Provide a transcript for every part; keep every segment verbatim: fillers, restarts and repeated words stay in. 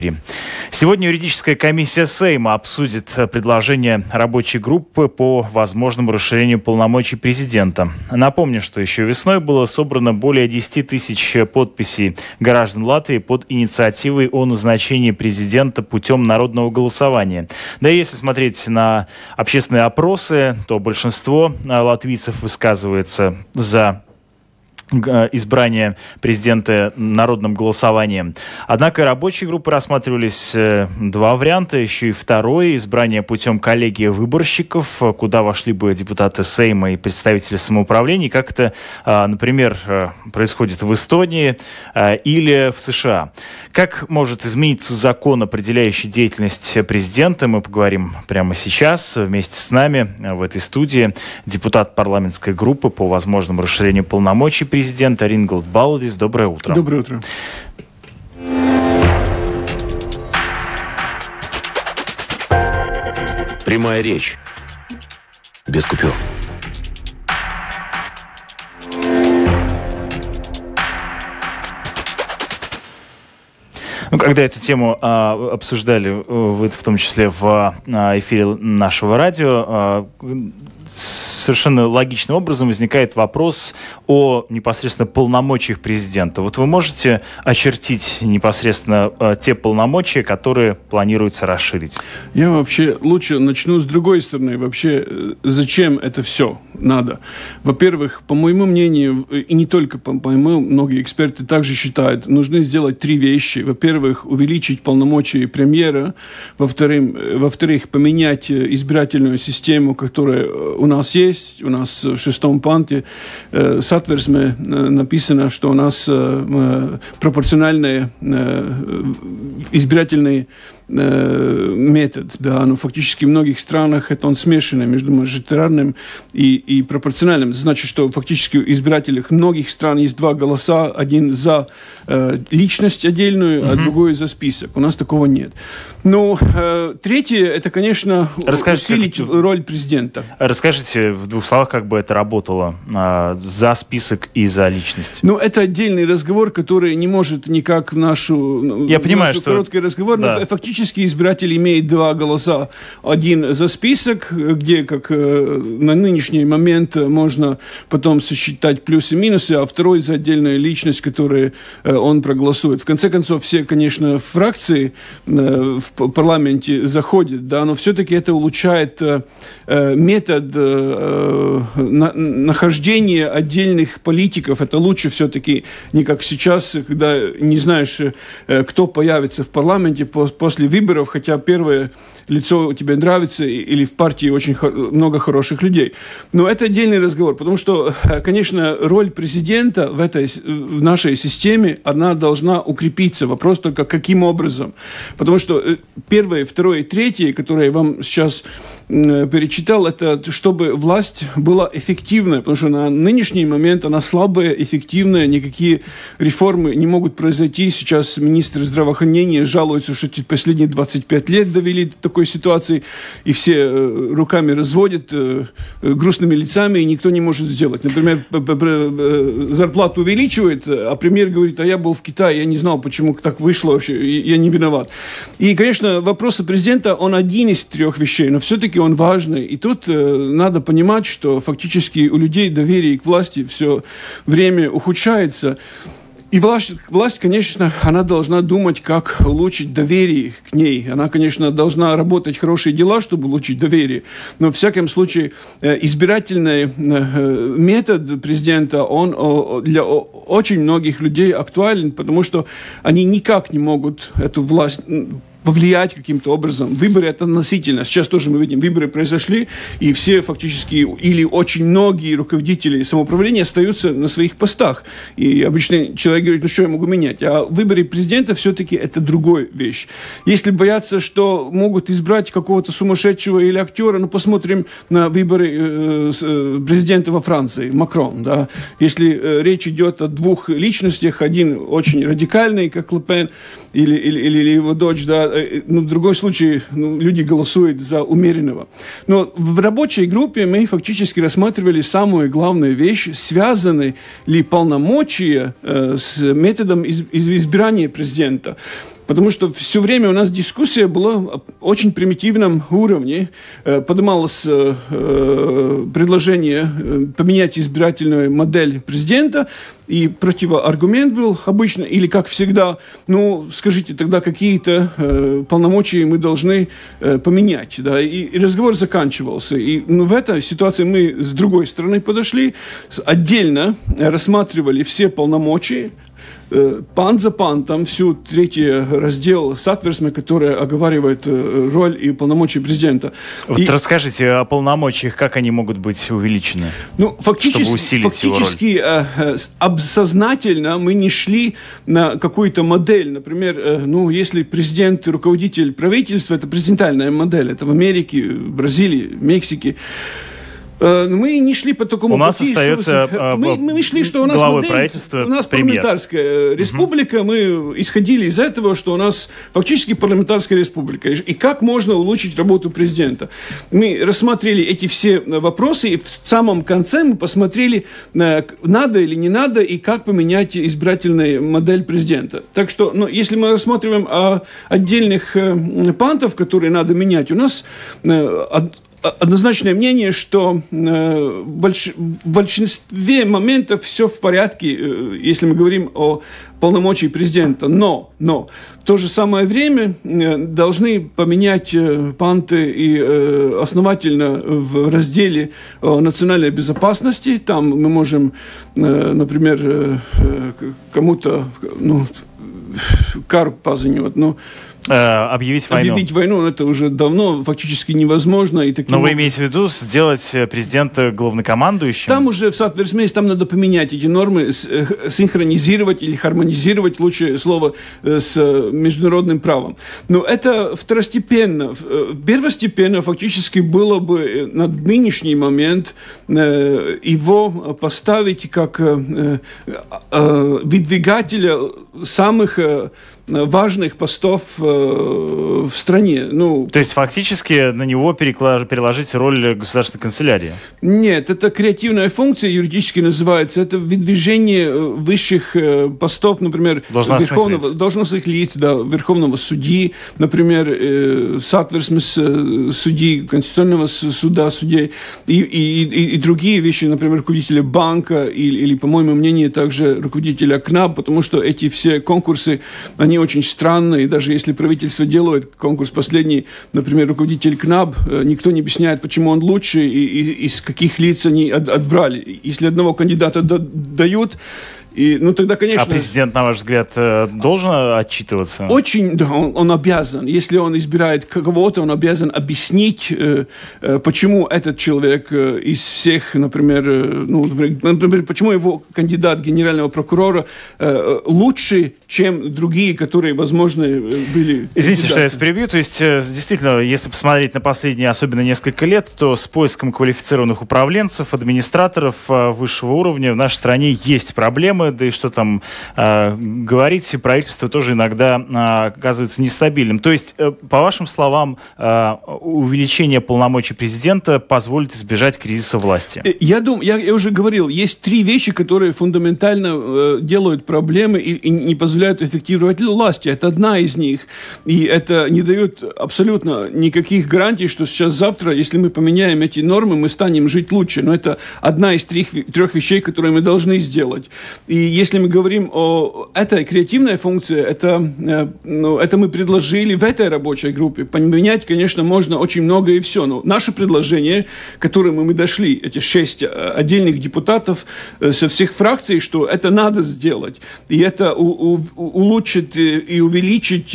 Сегодня юридическая комиссия Сейма обсудит предложение рабочей группы по возможному расширению полномочий президента. Напомню, что еще весной было собрано более десять тысяч подписей граждан Латвии под инициативой о назначении президента путем народного голосования. Да и если смотреть на общественные опросы, то большинство латвийцев высказывается за избрание президента народным голосованием. Однако рабочей группы рассматривались два варианта. Еще и второй — избрание путем коллегии выборщиков, куда вошли бы депутаты Сейма и представители самоуправлений, как это, например, происходит в Эстонии или в США. Как может измениться закон, определяющий деятельность президента, мы поговорим прямо сейчас. Вместе с нами в этой студии депутат парламентской группы по возможному расширению полномочий президента Президент Рингольд Балдис. Доброе утро. Доброе утро. Прямая речь. Без купюр. Ну, когда эту тему а, обсуждали, вы в том числе в а, эфире нашего радио, а, совершенно логичным образом возникает вопрос о непосредственно полномочиях президента. Вот вы можете очертить непосредственно э, те полномочия, которые планируется расширить? Я вообще лучше начну с другой стороны. Вообще, зачем это все надо? Во-первых, по моему мнению, и не только по моему, многие эксперты также считают, нужно сделать три вещи. Во-первых, увеличить полномочия премьера. Во-вторых, во-вторых, поменять избирательную систему, которая у нас есть. У нас в шестом пункте э, сатверсме э, написано, что у нас э, пропорциональный э, избирательный э, метод. Да, но фактически в многих странах это он смешанный между мажоритарным и, и пропорциональным. Это значит, что фактически в избирателях многих стран есть два голоса. Один за э, личность отдельную, uh-huh. а другой за список. У нас такого нет. Ну, э, третье, это, конечно, Расскажите, усилить как... роль президента. Расскажите в двух словах, как бы это работало э, за список и за личность. Ну, это отдельный разговор, который не может никак в нашу... Я в понимаю, нашу что... короткий разговор, да. Но фактически избиратель имеет два голоса. Один за список, где, как э, на нынешний момент, можно потом сосчитать плюсы и минусы, а второй за отдельную личность, которую э, он проголосует. В конце концов, все, конечно, фракции э, в парламенте заходят, да, но все-таки это улучшает э, метод э, на, нахождения отдельных политиков. Это лучше все-таки не как сейчас, когда не знаешь, э, кто появится в парламенте по, после выборов, хотя первое лицо тебе нравится или в партии очень хо- много хороших людей. Но это отдельный разговор, потому что, конечно, роль президента в, этой, в нашей системе, она должна укрепиться. Вопрос только, каким образом. Потому что первое, второе и третье, которые я вам сейчас э, перечитал, это чтобы власть была эффективная, потому что на нынешний момент она слабая, эффективная, никакие реформы не могут произойти. Сейчас министр здравоохранения жалуется, что последние двадцать пять лет довели до такой ситуации, и все э, руками разводят, э, грустными лицами, и никто не может сделать. Например, зарплату увеличивает, а премьер говорит, а я был в Китае, я не знал, почему так вышло вообще, я не виноват. И, конечно, вопрос президента, он один из трех вещей, но все-таки он важный. И тут э, надо понимать, что фактически у людей доверие к власти все время ухудшается. И власть, власть, конечно, она должна думать, как улучшить доверие к ней. Она, конечно, должна работать хорошие дела, чтобы улучшить доверие. Но, в всяком случае, избирательный метод президента, он для очень многих людей актуален, потому что они никак не могут эту власть повлиять каким-то образом. Выборы — это относительно. Сейчас тоже мы видим, выборы произошли, и все фактически, или очень многие руководители самоуправления остаются на своих постах. И обычно человек говорит, ну что я могу менять? А выборы президента все-таки это другая вещь. Если боятся, что могут избрать какого-то сумасшедшего или актера, ну посмотрим на выборы э, э, президента во Франции, Макрон. Да? Если э, речь идет о двух личностях, один очень радикальный, как Ле Пен, или, или, или его дочь, да, ну, в другом случае ну, люди голосуют за умеренного. Но в рабочей группе мы фактически рассматривали самую главную вещь, связаны ли полномочия э, с методом из, из, избирания президента. Потому что все время у нас дискуссия была о очень примитивном уровне. Поднималось предложение поменять избирательную модель президента, и противоаргумент был обычно, или как всегда, ну, скажите, тогда какие-то э, полномочия мы должны э, поменять, да, и, и разговор заканчивался. И ну, в этой ситуации мы с другой стороны подошли, отдельно рассматривали все полномочия, пан за пантом, всю третий раздел Сатверсме, который оговаривает роль и полномочия президента. Вот и... расскажите о полномочиях, как они могут быть увеличены, ну, фактически, чтобы усилить фактически, его роль? Обсознательно мы не шли на какую-то модель. Например, ну, если президент и руководитель правительства, это президентальная модель, это в Америке, в Бразилии, в Мексике. Мы не шли по такому у нас пути. Остается что, мы, мы шли, что у нас главой модель, правительства у нас премьер. Парламентарская республика, uh-huh. мы исходили из этого, что у нас фактически парламентарская республика. И как можно улучшить работу президента? Мы рассмотрели эти все вопросы, и в самом конце мы посмотрели, надо или не надо, и как поменять избирательную модель президента. Так что, ну, если мы рассматриваем о отдельных пантов, которые надо менять, у нас однозначное мнение, что э, больш... в большинстве моментов все в порядке, э, если мы говорим о полномочий президента. Но, но в то же самое время э, должны поменять э, панты и э, основательно в разделе о национальной безопасности. Там мы можем, э, например, э, кому-то, ну, кару позанет, ну, объявить войну. Объявить войну, это уже давно фактически невозможно. И таким... Но вы имеете в виду сделать президента главнокомандующим? Там уже в Сатверсме, там надо поменять эти нормы, синхронизировать или гармонизировать, лучшее слово, с международным правом. Но это второстепенно. Первостепенно фактически было бы на нынешний момент его поставить как выдвигателя самых важных постов э, в стране. Ну, то есть фактически на него переклаж... переложить роль государственной канцелярии? Нет, это креативная функция, юридически называется. Это выдвижение высших э, постов, например, должностных верховного, лиц. должностных лиц, да, верховного судьи, например, э, Сатверсмес э, судьи, Конституционного суда судей и, и, и, и другие вещи, например, руководителя банка или, или, по моему мнению, также руководителя КНАБ, потому что эти все конкурсы, они очень странные, и даже если правительство делает конкурс последний, например, руководитель КНАБ, никто не объясняет, почему он лучше и, и из каких лиц они от, отбрали. Если одного кандидата да, дают, и, ну, тогда, конечно... А президент, на ваш взгляд, должен отчитываться? Очень, да, он, он обязан. Если он избирает кого-то, он обязан объяснить, э, э, почему этот человек э, из всех, например, э, ну, например, почему его кандидат генерального прокурора э, лучше, чем другие, которые, возможно, были... Извините, что я вас перебью. То есть, действительно, если посмотреть на последние, особенно несколько лет, то с поиском квалифицированных управленцев, администраторов высшего уровня в нашей стране есть проблемы. Да и что там э, говорить, правительство тоже иногда э, оказывается нестабильным. То есть, э, по вашим словам, э, увеличение полномочий президента позволит избежать кризиса власти? Я думаю, я, я уже говорил, есть три вещи, которые фундаментально э, делают проблемы и, и не позволяют эффективировать власти. Это одна из них. И это не дает абсолютно никаких гарантий, что сейчас-завтра, если мы поменяем эти нормы, мы станем жить лучше. Но это одна из трех, трех вещей, которые мы должны сделать. И если мы говорим о этой креативной функции, это, ну, это мы предложили в этой рабочей группе. Поменять, конечно, можно очень много и все. Но наше предложение, к которому мы дошли, эти шесть отдельных депутатов со всех фракций, что это надо сделать. И это у, у, улучшит и увеличит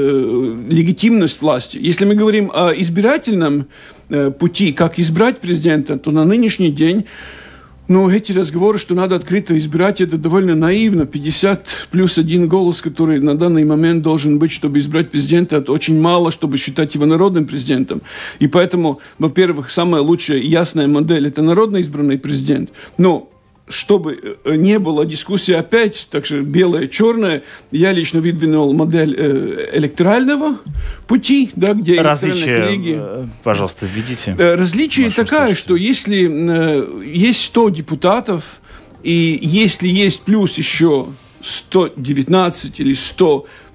легитимность власти. Если мы говорим о избирательном пути, как избрать президента, то на нынешний день ну, эти разговоры, что надо открыто избирать, это довольно наивно. пятьдесят плюс один голос, который на данный момент должен быть, чтобы избрать президента, это очень мало, чтобы считать его народным президентом. И поэтому, во-первых, самая лучшая и ясная модель – это народно избранный президент. Но чтобы не было дискуссии опять, так что белое, черное, я лично выдвинул модель э, электорального пути, да, где различие, коллеги... пожалуйста, введите. Различие такая, случае. Что если э, есть сто депутатов, и если есть плюс еще сто девятнадцать или сто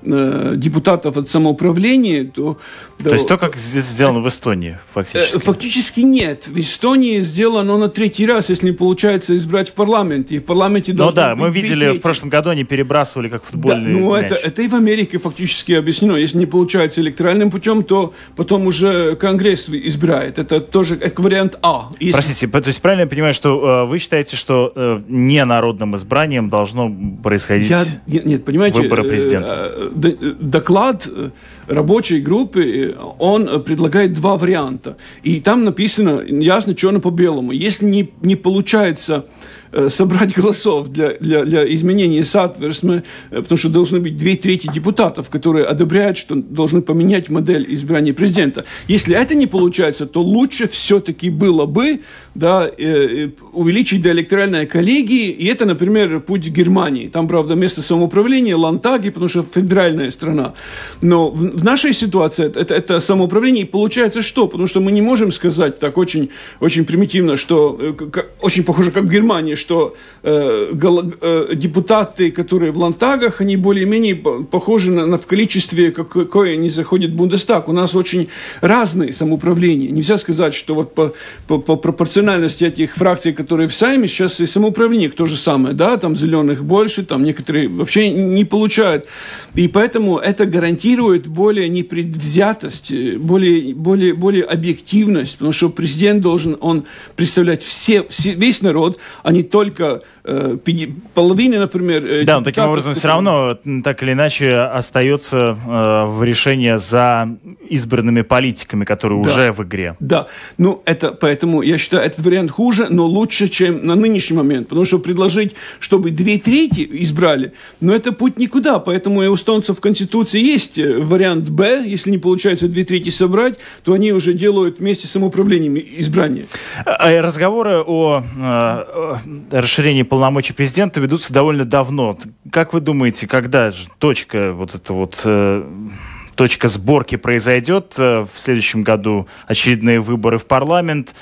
э, депутатов от самоуправления, то... То да, есть то, как сделано в Эстонии, фактически? Фактически нет. В Эстонии сделано на третий раз, если не получается избрать в парламенте. И в парламенте должно быть... Ну да, мы быть видели, в прошлом году они перебрасывали как футбольный да, ну мяч. Это, это и в Америке фактически объяснено. Если не получается электоральным путем, то потом уже Конгресс избирает. Это тоже это вариант А. Если... Простите, то есть правильно я понимаю, что э, вы считаете, что э, не народным избранием должно происходить я, нет, нет, понимаете, выборы президента? Э, э, доклад рабочей группы, он предлагает два варианта. И там написано ясно, черно по белому. Если не, не получается собрать голосов для, для, для изменения соответственно, потому что должны быть две трети депутатов, которые одобряют, что должны поменять модель избрания президента. Если это не получается, то лучше все-таки было бы да, э, увеличить до электоральной коллегии, и это, например, путь Германии. Там, правда, место самоуправления, Ландтаги, потому что федеральная страна. Но в, в нашей ситуации это, это самоуправление, и получается что? Потому что мы не можем сказать так очень, очень примитивно, что э, как, очень похоже, как в Германии, что э, гол, э, депутаты, которые в Ландтагах, они более-менее похожи на, на в количестве, какое они заходят в Бундестаг. У нас очень разные самоуправления. Нельзя сказать, что вот по, по, по пропорциональности этих фракций, которые в Сайме, сейчас и самоуправление то же самое, да, там зеленых больше, там некоторые вообще не получают. И поэтому это гарантирует более непредвзятость, более, более, более объективность, потому что президент должен, он представлять все, все, весь народ, а не только э, половины, например. Э, да, но таким образом все равно так или иначе остается э, в решении за избранными политиками, которые да. уже в игре. Да, ну это, поэтому я считаю, этот вариант хуже, но лучше, чем на нынешний момент, потому что предложить, чтобы две трети избрали, но это путь никуда, поэтому и у эстонцев в Конституции есть вариант Б, если не получается две трети собрать, то они уже делают вместе с самоуправлением избрание. Разговоры о э, расширении полномочий президента ведутся довольно давно. Как вы думаете, когда же точка вот эта вот э, точка сборки произойдет? В следующем году очередные выборы в парламент.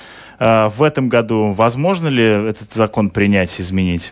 В этом году возможно ли этот закон принять, изменить?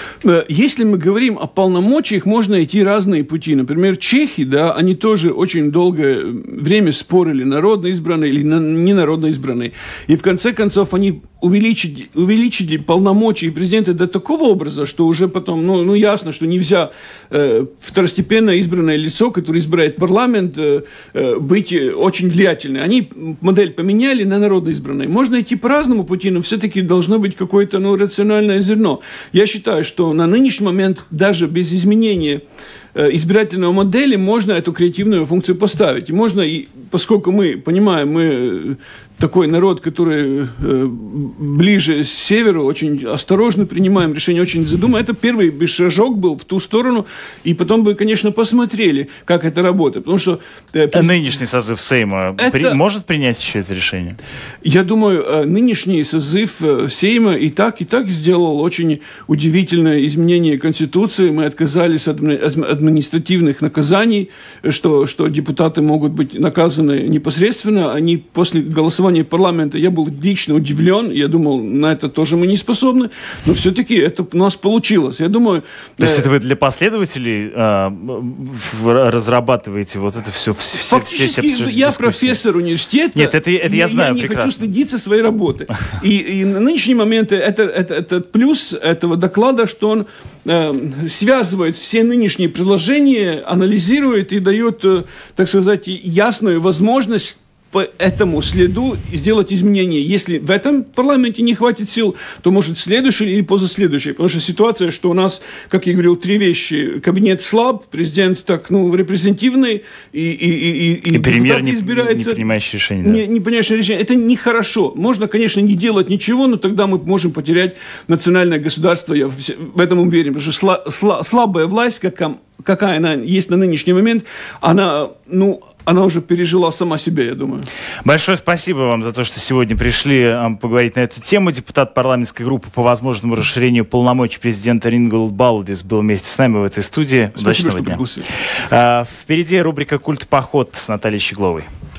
Если мы говорим о полномочиях, можно идти разные пути. Например, чехи, да, они тоже очень долгое время спорили, народно избранные или ненародно избранные. И в конце концов они увеличили, увеличили полномочия президента до такого образа, что уже потом, ну, ну ясно, что нельзя э, второстепенно избранное лицо, которое избирает парламент, э, э, быть очень влиятельным. Они модель поменяли на народно избранное. Можно идти по разному пути, но все-таки должно быть какое-то ну, рациональное зерно. Я считаю, что на нынешний момент даже без изменения э, избирательной модели можно эту креативную функцию поставить. И можно, и, поскольку мы понимаем, мы такой народ, который э, ближе с северу, очень осторожно принимаем решения, очень задумываем. Это первый шажок был в ту сторону, и потом бы, конечно, посмотрели, как это работает. Потому что... Э, а нынешний созыв Сейма это... при... может принять еще это решение? Я думаю, э, нынешний созыв э, Сейма и так, и так сделал очень удивительное изменение Конституции. Мы отказались от административных наказаний, что, что депутаты могут быть наказаны непосредственно, они после голосования парламента, я был лично удивлен, я думал, на это тоже мы не способны, но все-таки это у нас получилось. Я думаю... То есть э... это вы для последователей э, разрабатываете вот это все, все, фактически, все, все я дискуссии. Профессор университета. Нет, это, это я, я знаю Я не прекрасно. хочу стыдиться своей работы. И, и на нынешний момент это, это, это плюс этого доклада, что он э, связывает все нынешние предложения, анализирует и дает, э, так сказать, ясную возможность по этому следу сделать изменения. Если в этом парламенте не хватит сил, то может следующий или позаследующий. Потому что ситуация, что у нас, как я говорил, три вещи. Кабинет слаб, президент так, ну, репрезентативный, и, и, и, и, и премьер не, избирается, не принимающий решения. Да. Не, не принимающий решения. Это нехорошо. Можно, конечно, не делать ничего, но тогда мы можем потерять национальное государство. Я в этом уверен. Потому что сла, сла, слабая власть, какая, какая она есть на нынешний момент, она, ну, она уже пережила сама себя, я думаю. Большое спасибо вам за то, что сегодня пришли поговорить на эту тему. Депутат парламентской группы по возможному расширению полномочий президента Рингольд Балдис был вместе с нами в этой студии. Спасибо, удачного что дня. А, впереди рубрика «Культ-поход» с Натальей Щегловой.